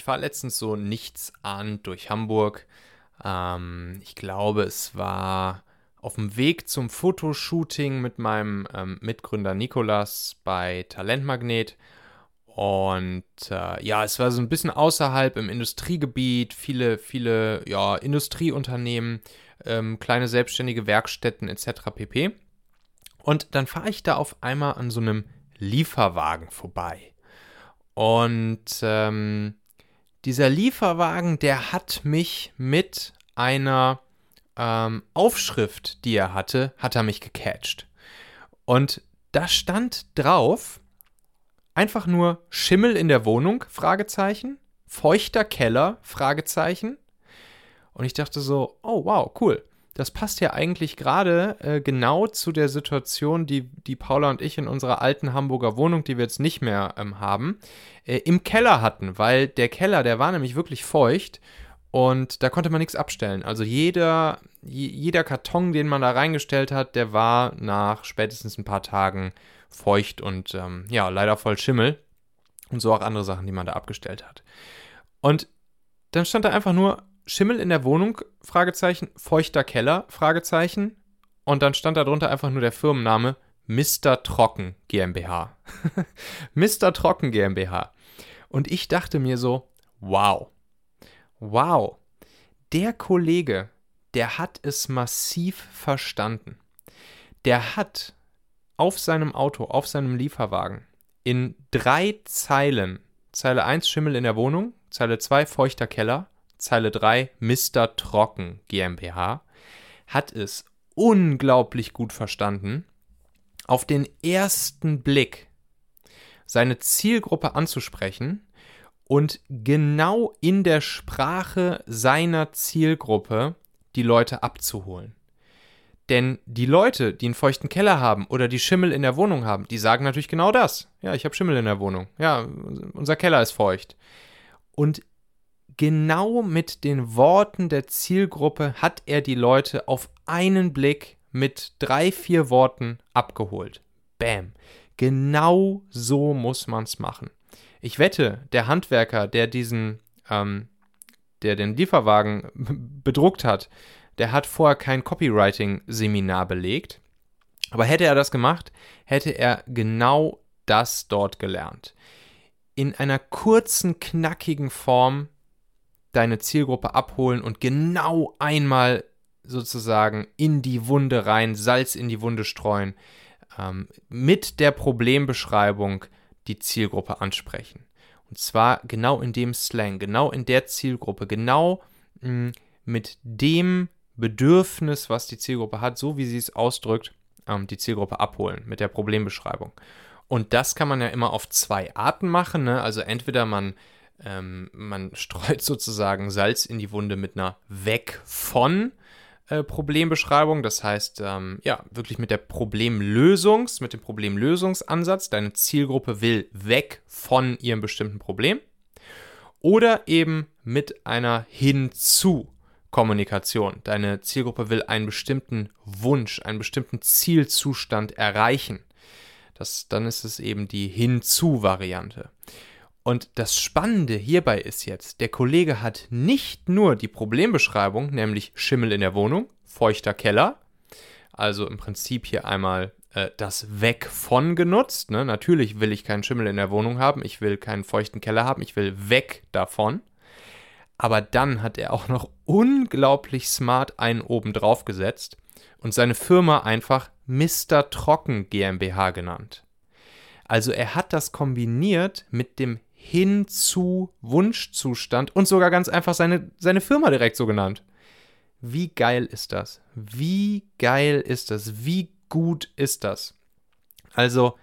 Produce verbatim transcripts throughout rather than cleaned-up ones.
Ich fahre letztens so nichtsahnend durch Hamburg. Ähm, ich glaube, es war auf dem Weg zum Fotoshooting mit meinem ähm, Mitgründer Nikolas bei Talentmagnet. Und äh, ja, es war so ein bisschen außerhalb im Industriegebiet, viele, viele ja, Industrieunternehmen, ähm, kleine selbstständige Werkstätten et cetera pp. Und dann fahre ich da auf einmal an so einem Lieferwagen vorbei. Und ähm, dieser Lieferwagen, der hat mich mit einer ähm, Aufschrift, die er hatte, hat er mich gecatcht. Und da stand drauf, einfach nur Schimmel in der Wohnung, Fragezeichen, feuchter Keller, Fragezeichen. Und ich dachte so, oh wow, cool. Das passt ja eigentlich gerade äh, genau zu der Situation, die, die Paula und ich in unserer alten Hamburger Wohnung, die wir jetzt nicht mehr ähm, haben, äh, im Keller hatten. Weil der Keller, der war nämlich wirklich feucht und da konnte man nichts abstellen. Also jeder, j- jeder Karton, den man da reingestellt hat, der war nach spätestens ein paar Tagen feucht und ähm, ja, leider voll Schimmel. Und so auch andere Sachen, die man da abgestellt hat. Und dann stand da einfach nur Schimmel in der Wohnung, Fragezeichen, feuchter Keller, Fragezeichen. Und dann stand da drunter einfach nur der Firmenname Mister Trocken GmbH. Mister Trocken GmbH. Und ich dachte mir so, wow, wow, der Kollege, der hat es massiv verstanden. Der hat auf seinem Auto, auf seinem Lieferwagen in drei Zeilen, Zeile eins Schimmel in der Wohnung, Zeile zwei feuchter Keller, Zeile drei Mister Trocken GmbH, hat es unglaublich gut verstanden, auf den ersten Blick seine Zielgruppe anzusprechen und genau in der Sprache seiner Zielgruppe die Leute abzuholen. Denn die Leute, die einen feuchten Keller haben oder die Schimmel in der Wohnung haben, die sagen natürlich genau das. Ja, ich habe Schimmel in der Wohnung. Ja, unser Keller ist feucht. Und genau mit den Worten der Zielgruppe hat er die Leute auf einen Blick mit drei, vier Worten abgeholt. Bam. Genau so muss man es machen. Ich wette, der Handwerker, der diesen, ähm, der den Lieferwagen bedruckt hat, der hat vorher kein Copywriting-Seminar belegt. Aber hätte er das gemacht, hätte er genau das dort gelernt. In einer kurzen, knackigen Form deine Zielgruppe abholen und genau einmal sozusagen in die Wunde rein, Salz in die Wunde streuen, ähm, mit der Problembeschreibung die Zielgruppe ansprechen. Und zwar genau in dem Slang, genau in der Zielgruppe, genau mh, mit dem Bedürfnis, was die Zielgruppe hat, so wie sie es ausdrückt, ähm, die Zielgruppe abholen mit der Problembeschreibung. Und das kann man ja immer auf zwei Arten machen, ne? Also entweder man Ähm, man streut sozusagen Salz in die Wunde mit einer Weg von äh, Problembeschreibung. Das heißt, ähm, ja, wirklich mit der Problemlösungs, mit dem Problemlösungsansatz. Deine Zielgruppe will weg von ihrem bestimmten Problem. Oder eben mit einer Hinzu-Kommunikation. Deine Zielgruppe will einen bestimmten Wunsch, einen bestimmten Zielzustand erreichen. Das, dann ist es eben die Hinzu-Variante. Und das Spannende hierbei ist jetzt, der Kollege hat nicht nur die Problembeschreibung, nämlich Schimmel in der Wohnung, feuchter Keller, also im Prinzip hier einmal äh, das Weg von genutzt. Ne? Natürlich will ich keinen Schimmel in der Wohnung haben, ich will keinen feuchten Keller haben, ich will weg davon. Aber dann hat er auch noch unglaublich smart einen oben drauf gesetzt und seine Firma einfach Mister Trocken GmbH genannt. Also er hat das kombiniert mit dem hin zu Wunschzustand und sogar ganz einfach seine, seine Firma direkt so genannt. Wie geil ist das? Wie geil ist das? Wie gut ist das? Also,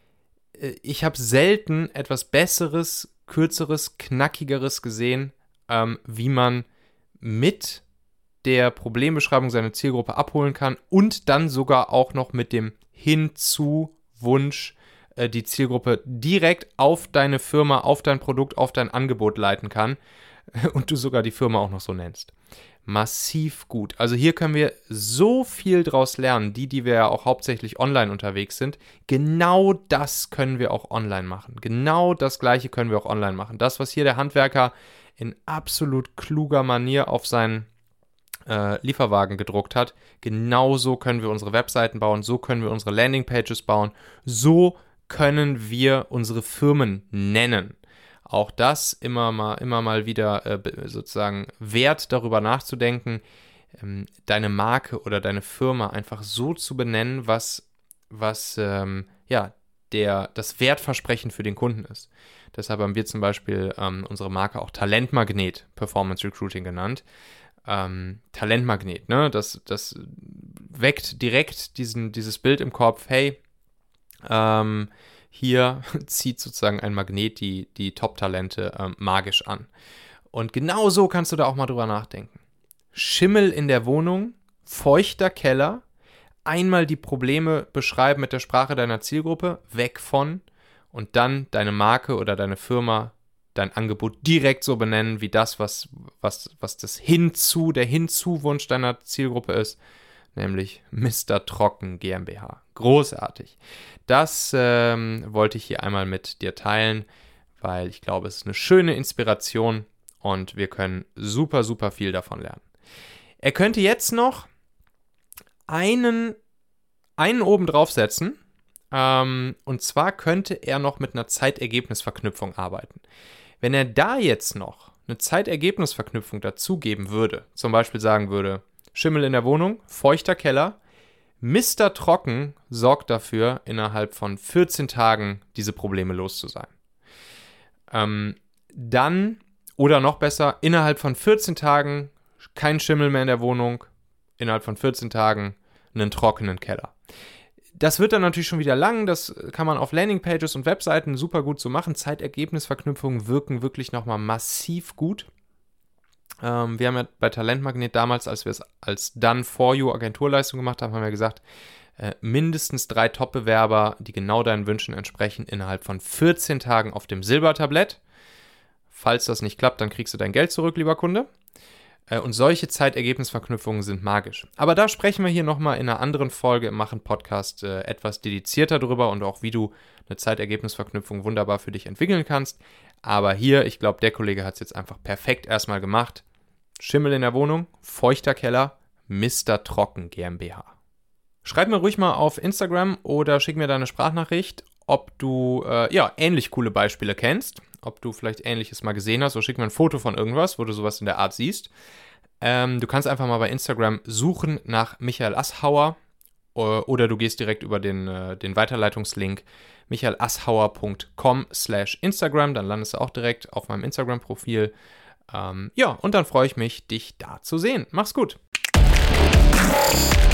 ich habe selten etwas Besseres, Kürzeres, Knackigeres gesehen, ähm, wie man mit der Problembeschreibung seine Zielgruppe abholen kann und dann sogar auch noch mit dem Hin-zu-Wunsch die Zielgruppe direkt auf deine Firma, auf dein Produkt, auf dein Angebot leiten kann und du sogar die Firma auch noch so nennst. massiv gut. Also hier können wir so viel draus lernen, die, die wir ja auch hauptsächlich online unterwegs sind. Genau das können wir auch online machen. Genau das Gleiche können wir auch online machen. Das, was hier der Handwerker in absolut kluger Manier auf seinen äh, Lieferwagen gedruckt hat, genauso können wir unsere Webseiten bauen, so können wir unsere Landingpages bauen, so können wir unsere Firmen nennen. Auch das immer mal, immer mal wieder äh, sozusagen wert, darüber nachzudenken, ähm, deine Marke oder deine Firma einfach so zu benennen, was, was ähm, ja, der, das Wertversprechen für den Kunden ist. Deshalb haben wir zum Beispiel ähm, unsere Marke auch Talentmagnet Performance Recruiting genannt. Ähm, Talentmagnet, ne? Das, das weckt direkt diesen, dieses Bild im Kopf, hey, ähm, hier zieht sozusagen ein Magnet die, die Top-Talente ähm, magisch an. Und genau so kannst du da auch mal drüber nachdenken. Schimmel in der Wohnung, feuchter Keller, einmal die Probleme beschreiben mit der Sprache deiner Zielgruppe, weg von, und dann deine Marke oder deine Firma, dein Angebot direkt so benennen, wie das, was, was, was das Hinzu, der Hinzuwunsch deiner Zielgruppe ist, nämlich Mister Trocken GmbH. Großartig. Das ähm, wollte ich hier einmal mit dir teilen, weil ich glaube, es ist eine schöne Inspiration und wir können super, super viel davon lernen. Er könnte jetzt noch einen, einen oben draufsetzen, ähm, und zwar könnte er noch mit einer Zeitergebnisverknüpfung arbeiten. Wenn er da jetzt noch eine Zeitergebnisverknüpfung dazugeben würde, zum Beispiel sagen würde, Schimmel in der Wohnung, feuchter Keller, Mister Trocken sorgt dafür, innerhalb von vierzehn Tagen diese Probleme los zu sein. Ähm, dann, oder noch besser, innerhalb von vierzehn Tagen kein Schimmel mehr in der Wohnung, innerhalb von vierzehn Tagen einen trockenen Keller. Das wird dann natürlich schon wieder lang, das kann man auf Landingpages und Webseiten super gut so machen. Zeitergebnisverknüpfungen wirken wirklich nochmal massiv gut. Ähm, wir haben ja bei Talentmagnet damals, als wir es als Done-for-You-Agenturleistung gemacht haben, haben wir gesagt, äh, mindestens drei Top-Bewerber, die genau deinen Wünschen entsprechen, innerhalb von vierzehn Tagen auf dem Silbertablett. Falls das nicht klappt, dann kriegst du dein Geld zurück, lieber Kunde. Äh, und solche Zeitergebnisverknüpfungen sind magisch. Aber da sprechen wir hier nochmal in einer anderen Folge im Machen-Podcast äh, etwas dedizierter drüber und auch, wie du eine Zeitergebnisverknüpfung wunderbar für dich entwickeln kannst. Aber hier, ich glaube, der Kollege hat es jetzt einfach perfekt erstmal gemacht. Schimmel in der Wohnung, feuchter Keller, Mister Trocken GmbH. Schreib mir ruhig mal auf Instagram oder schick mir deine Sprachnachricht, ob du äh, ja, ähnlich coole Beispiele kennst, ob du vielleicht Ähnliches mal gesehen hast, oder schick mir ein Foto von irgendwas, wo du sowas in der Art siehst. Ähm, du kannst einfach mal bei Instagram suchen nach Michael Asshauer äh, oder du gehst direkt über den, äh, den Weiterleitungslink michaelasshauer punkt com slash Instagram, dann landest du auch direkt auf meinem Instagram-Profil. Ähm, ja, und dann freue ich mich, dich da zu sehen. Mach's gut.